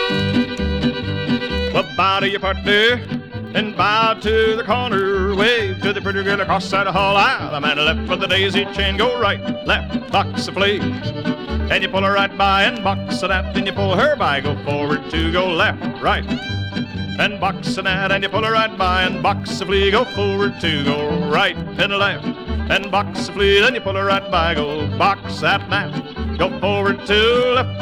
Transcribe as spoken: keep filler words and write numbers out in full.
Well, bow to your partner and bow to the corner. Wave to the pretty girl across the hall. Ah, the man left for the daisy chain. Go right, left, box a flea. And you pull her right by and box a that. Then you pull her by, go forward to go left, right. And box a that, and you pull her right by and box a flea. Go forward to go right and left. And box a flea, then you pull her right by, go box that mat. Go forward to left.